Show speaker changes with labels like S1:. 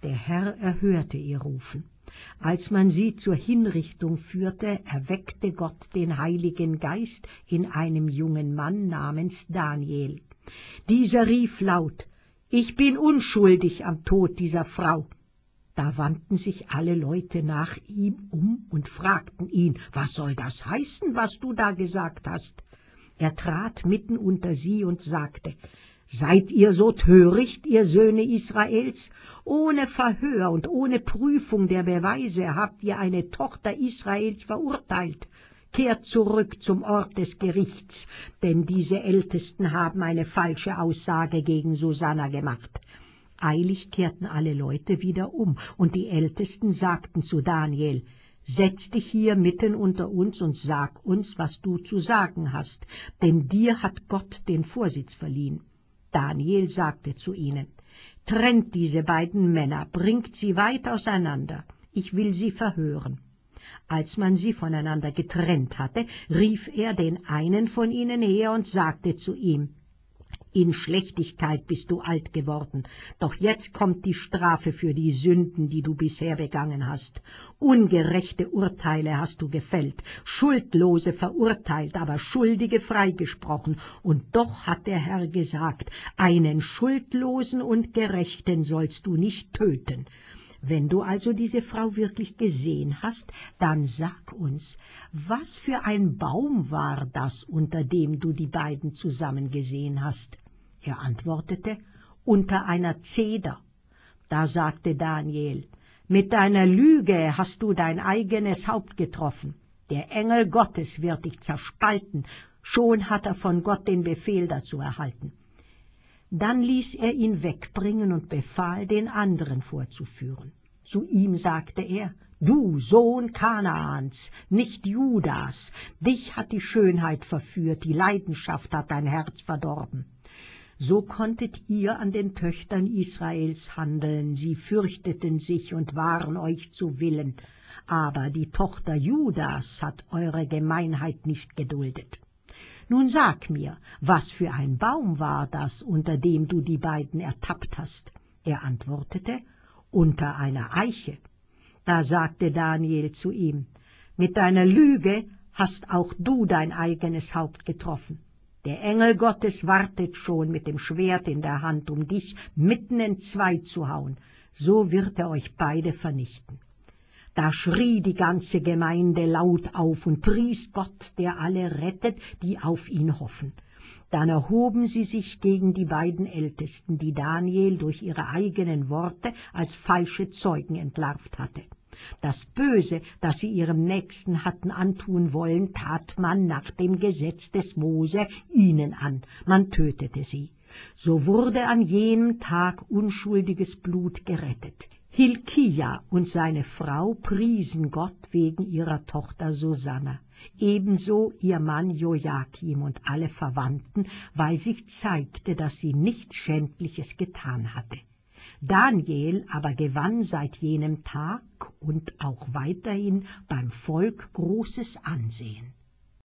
S1: Der Herr erhörte ihr Rufen. Als man sie zur Hinrichtung führte, erweckte Gott den Heiligen Geist in einem jungen Mann namens Daniel. Dieser rief laut: »Ich bin unschuldig am Tod dieser Frau.« Da wandten sich alle Leute nach ihm um und fragten ihn: »Was soll das heißen, was du da gesagt hast?« Er trat mitten unter sie und sagte: »Seid ihr so töricht, ihr Söhne Israels? Ohne Verhör und ohne Prüfung der Beweise habt ihr eine Tochter Israels verurteilt. Kehrt zurück zum Ort des Gerichts, denn diese Ältesten haben eine falsche Aussage gegen Susanna gemacht.« Eilig kehrten alle Leute wieder um, und die Ältesten sagten zu Daniel: »Setz dich hier mitten unter uns und sag uns, was du zu sagen hast, denn dir hat Gott den Vorsitz verliehen.« Daniel sagte zu ihnen: »Trennt diese beiden Männer, bringt sie weit auseinander, ich will sie verhören.« Als man sie voneinander getrennt hatte, rief er den einen von ihnen her und sagte zu ihm: »In Schlechtigkeit bist du alt geworden, doch jetzt kommt die Strafe für die Sünden, die du bisher begangen hast. Ungerechte Urteile hast du gefällt, Schuldlose verurteilt, aber Schuldige freigesprochen, und doch hat der Herr gesagt, einen Schuldlosen und Gerechten sollst du nicht töten. Wenn du also diese Frau wirklich gesehen hast, dann sag uns, was für ein Baum war das, unter dem du die beiden zusammen gesehen hast?« Er antwortete: »Unter einer Zeder.« Da sagte Daniel: »Mit deiner Lüge hast du dein eigenes Haupt getroffen. Der Engel Gottes wird dich zerspalten, schon hat er von Gott den Befehl dazu erhalten.« Dann ließ er ihn wegbringen und befahl, den anderen vorzuführen. Zu ihm sagte er: »Du Sohn Kanaans, nicht Judas, dich hat die Schönheit verführt, die Leidenschaft hat dein Herz verdorben. So konntet ihr an den Töchtern Israels handeln, sie fürchteten sich und waren euch zu Willen, aber die Tochter Judas hat eure Gemeinheit nicht geduldet. Nun sag mir, was für ein Baum war das, unter dem du die beiden ertappt hast?« Er antwortete: »Unter einer Eiche.« Da sagte Daniel zu ihm: »Mit deiner Lüge hast auch du dein eigenes Haupt getroffen. Der Engel Gottes wartet schon mit dem Schwert in der Hand, um dich mitten entzwei zu hauen. So wird er euch beide vernichten.« Da schrie die ganze Gemeinde laut auf und pries Gott, der alle rettet, die auf ihn hoffen. Dann erhoben sie sich gegen die beiden Ältesten, die Daniel durch ihre eigenen Worte als falsche Zeugen entlarvt hatte. Das Böse, das sie ihrem Nächsten hatten antun wollen, tat man nach dem Gesetz des Mose ihnen an. Man tötete sie. So wurde an jenem Tag unschuldiges Blut gerettet. Hilkia und seine Frau priesen Gott wegen ihrer Tochter Susanna, ebenso ihr Mann Joachim und alle Verwandten, weil sich zeigte, dass sie nichts Schändliches getan hatte. Daniel aber gewann seit jenem Tag und auch weiterhin beim Volk großes Ansehen.